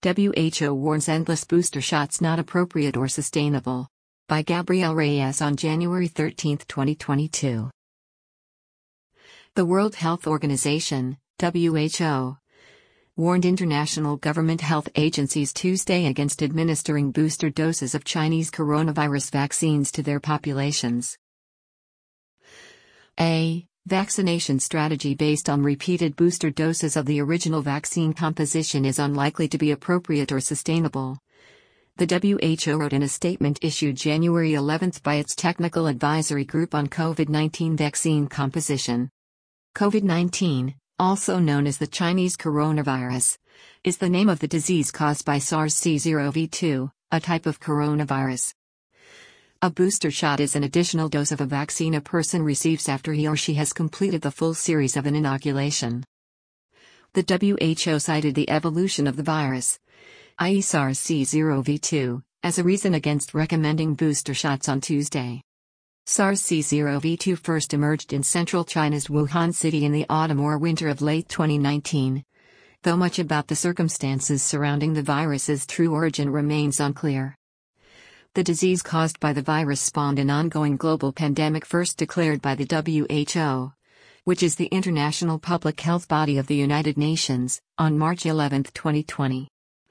WHO warns endless booster shots not appropriate or sustainable. By Gabriel Reyes on January 13, 2022. The World Health Organization, WHO, warned international government health agencies Tuesday against administering booster doses of Chinese coronavirus vaccines to their populations. A vaccination strategy based on repeated booster doses of the original vaccine composition is unlikely to be appropriate or sustainable, the WHO wrote in a statement issued January 11 by its Technical Advisory Group on COVID-19 vaccine composition. COVID-19, also known as the Chinese coronavirus, is the name of the disease caused by SARS-CoV-2, a type of coronavirus. A booster shot is an additional dose of a vaccine a person receives after he or she has completed the full series of an inoculation. The WHO cited the evolution of the virus, i.e. SARS-CoV-2, as a reason against recommending booster shots on Tuesday. SARS-CoV-2 first emerged in central China's Wuhan city in the autumn or winter of late 2019. Though much about the circumstances surrounding the virus's true origin remains unclear. The disease caused by the virus spawned an ongoing global pandemic first declared by the WHO, which is the international public health body of the United Nations, on March 11, 2020.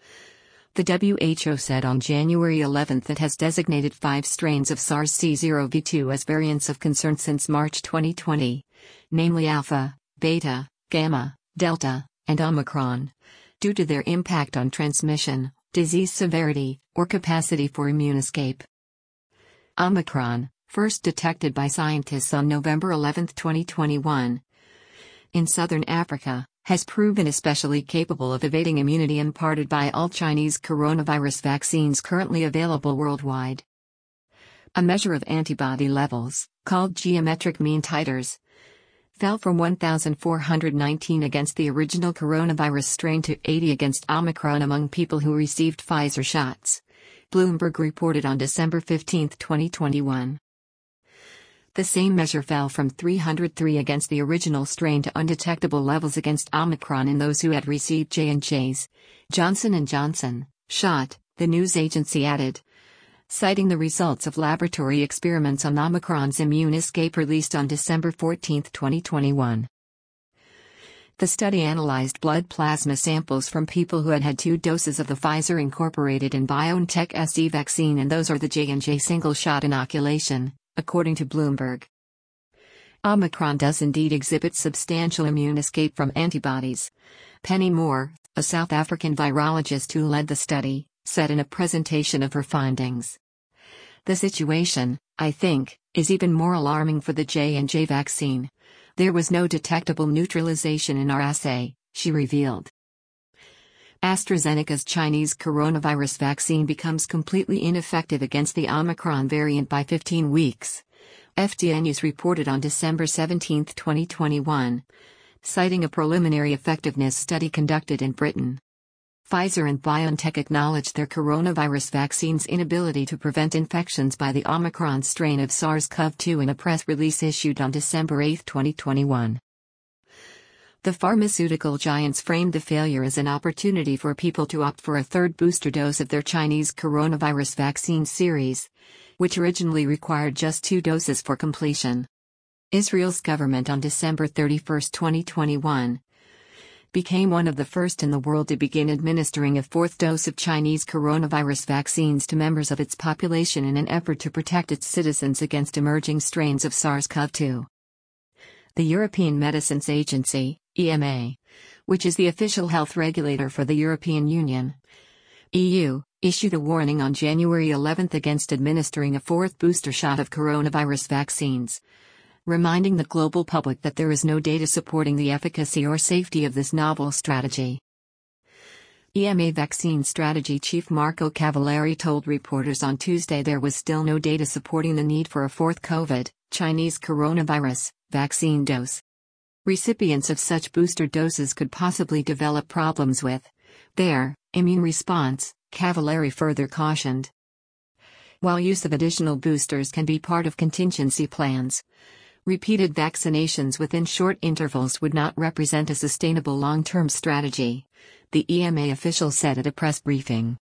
The WHO said on January 11 it has designated 5 strains of SARS-CoV-2 as variants of concern since March 2020, namely Alpha, Beta, Gamma, Delta, and Omicron, due to their impact on transmission, disease severity, or capacity for immune escape. Omicron, first detected by scientists on November 11, 2021, in southern Africa, has proven especially capable of evading immunity imparted by all Chinese coronavirus vaccines currently available worldwide. A measure of antibody levels, called geometric mean titers, fell from 1,419 against the original coronavirus strain to 80 against Omicron among people who received Pfizer shots, Bloomberg reported on December 15, 2021. The same measure fell from 303 against the original strain to undetectable levels against Omicron in those who had received J&J's Johnson & Johnson shot, the news agency added, citing the results of laboratory experiments on Omicron's immune escape released on December 14, 2021. The study analyzed blood plasma samples from people who had had 2 doses of the Pfizer Incorporated and BioNTech SE vaccine and those are the J&J single-shot inoculation, according to Bloomberg. Omicron does indeed exhibit substantial immune escape from antibodies, Penny Moore, a South African virologist who led the study, said in a presentation of her findings. The situation, I think, is even more alarming for the J&J vaccine. There was no detectable neutralization in our assay, she revealed. AstraZeneca's Chinese coronavirus vaccine becomes completely ineffective against the Omicron variant by 15 weeks. FDA News reported on December 17, 2021, citing a preliminary effectiveness study conducted in Britain. Pfizer and BioNTech acknowledged their coronavirus vaccine's inability to prevent infections by the Omicron strain of SARS-CoV-2 in a press release issued on December 8, 2021. The pharmaceutical giants framed the failure as an opportunity for people to opt for a third booster dose of their Chinese coronavirus vaccine series, which originally required just 2 doses for completion. Israel's government on December 31, 2021, became one of the first in the world to begin administering a 4th dose of Chinese coronavirus vaccines to members of its population in an effort to protect its citizens against emerging strains of SARS-CoV-2. The European Medicines Agency, EMA, which is the official health regulator for the European Union, EU, issued a warning on January 11 against administering a 4th booster shot of coronavirus vaccines, reminding the global public that there is no data supporting the efficacy or safety of this novel strategy. EMA Vaccine Strategy Chief Marco Cavalieri told reporters on Tuesday there was still no data supporting the need for a 4th COVID, Chinese coronavirus, vaccine dose. Recipients of such booster doses could possibly develop problems with their immune response, Cavalieri further cautioned. While use of additional boosters can be part of contingency plans, Repeated vaccinations within short intervals would not represent a sustainable long-term strategy, the EMA official said at a press briefing.